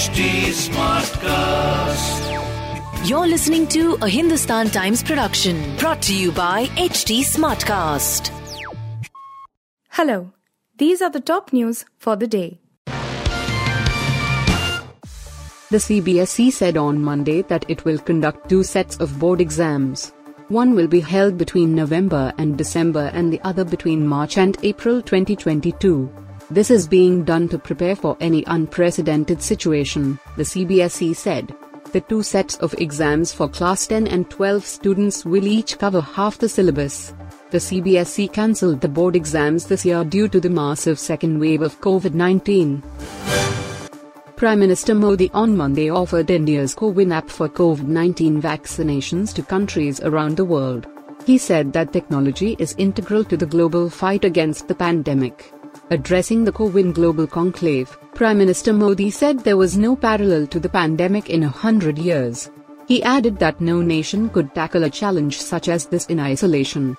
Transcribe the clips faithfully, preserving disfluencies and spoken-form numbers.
H T Smartcast. You're listening to a Hindustan Times production brought to you by H T Smartcast. Hello, these are the top news for the day. The C B S E said on Monday that it will conduct two sets of board exams. One will be held between November and December and the other between March and April twenty twenty-two. This is being done to prepare for any unprecedented situation, the C B S E said. The two sets of exams for Class ten and twelve students will each cover half the syllabus. The C B S E cancelled the board exams this year due to the massive second wave of COVID nineteen. Prime Minister Modi on Monday offered India's CoWIN app for COVID nineteen vaccinations to countries around the world. He said that technology is integral to the global fight against the pandemic. Addressing the CoWIN Global Conclave, Prime Minister Modi said there was no parallel to the pandemic in a hundred years. He added that no nation could tackle a challenge such as this in isolation.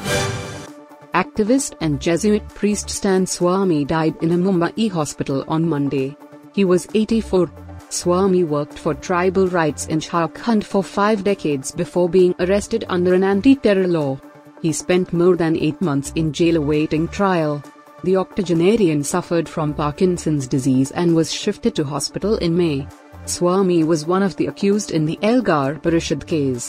Activist and Jesuit priest Stan Swami died in a Mumbai hospital on Monday. He was eighty-four. Swami worked for tribal rights in Jharkhand for five decades before being arrested under an anti-terror law. He spent more than eight months in jail awaiting trial. The octogenarian suffered from Parkinson's disease and was shifted to hospital in May. Swami was one of the accused in the Elgar Parishad case.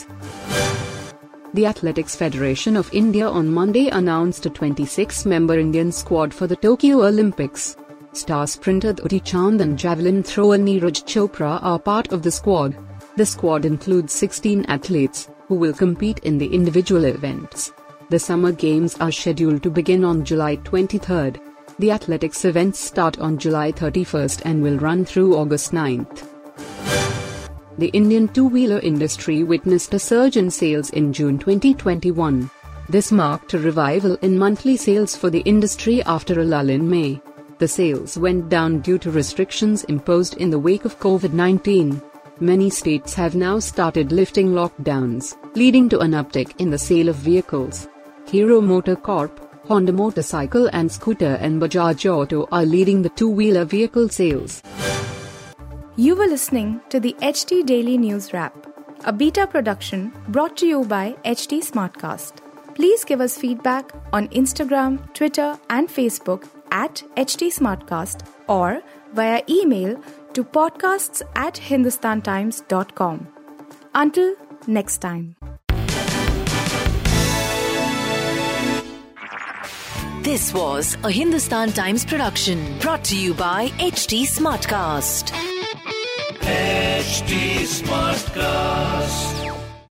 The Athletics Federation of India on Monday announced a twenty-six member Indian squad for the Tokyo Olympics. Star sprinter Dutee Chand and javelin thrower Neeraj Chopra are part of the squad. The squad includes sixteen athletes, who will compete in the individual events. The Summer Games are scheduled to begin on July twenty-third. The athletics events start on July thirty-first and will run through August ninth. The Indian two-wheeler industry witnessed a surge in sales in June twenty twenty-one. This marked a revival in monthly sales for the industry after a lull in May. The sales went down due to restrictions imposed in the wake of COVID nineteen. Many states have now started lifting lockdowns, leading to an uptick in the sale of vehicles. Hero MotoCorp, Honda Motorcycle and Scooter and Bajaj Auto are leading the two-wheeler vehicle sales. You were listening to the H T Daily News Wrap, a beta production brought to you by H T Smartcast. Please give us feedback on Instagram, Twitter and Facebook at H T Smartcast or via email to podcasts at hindustantimes dot com. Until next time. This was a Hindustan Times production brought to you by H T Smartcast. H T Smartcast.